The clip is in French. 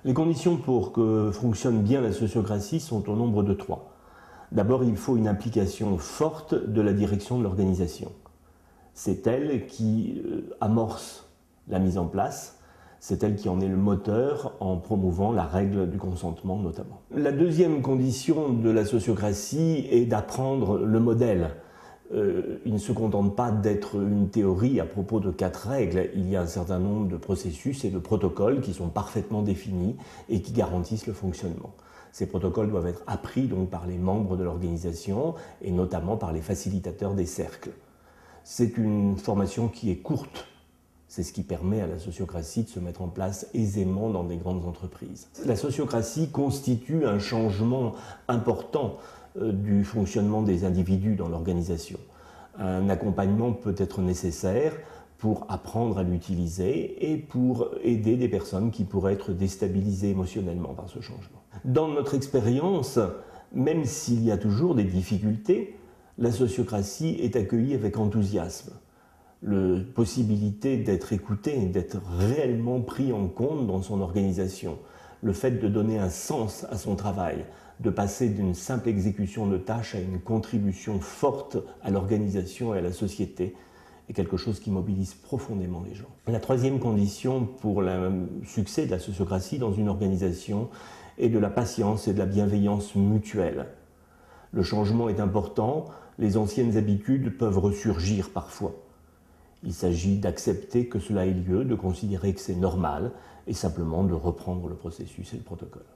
Les conditions pour que fonctionne bien la sociocratie sont au nombre de 3. D'abord, il faut une implication forte de la direction de l'organisation. C'est elle qui amorce la mise en place, c'est elle qui en est le moteur en promouvant la règle du consentement notamment. La deuxième condition de la sociocratie est d'apprendre le modèle. Il ne se contente pas d'être une théorie à propos de 4 règles, il y a un certain nombre de processus et de protocoles qui sont parfaitement définis et qui garantissent le fonctionnement. Ces protocoles doivent être appris donc par les membres de l'organisation et notamment par les facilitateurs des cercles. C'est une formation qui est courte. C'est ce qui permet à la sociocratie de se mettre en place aisément dans des grandes entreprises. La sociocratie constitue un changement important du fonctionnement des individus dans l'organisation. Un accompagnement peut être nécessaire pour apprendre à l'utiliser et pour aider des personnes qui pourraient être déstabilisées émotionnellement par ce changement. Dans notre expérience, même s'il y a toujours des difficultés, la sociocratie est accueillie avec enthousiasme. La possibilité d'être écouté, d'être réellement pris en compte dans son organisation, le fait de donner un sens à son travail, de passer d'une simple exécution de tâches à une contribution forte à l'organisation et à la société, est quelque chose qui mobilise profondément les gens. La troisième condition pour le succès de la sociocratie dans une organisation est de la patience et de la bienveillance mutuelle. Le changement est important, les anciennes habitudes peuvent ressurgir parfois. Il s'agit d'accepter que cela ait lieu, de considérer que c'est normal et simplement de reprendre le processus et le protocole.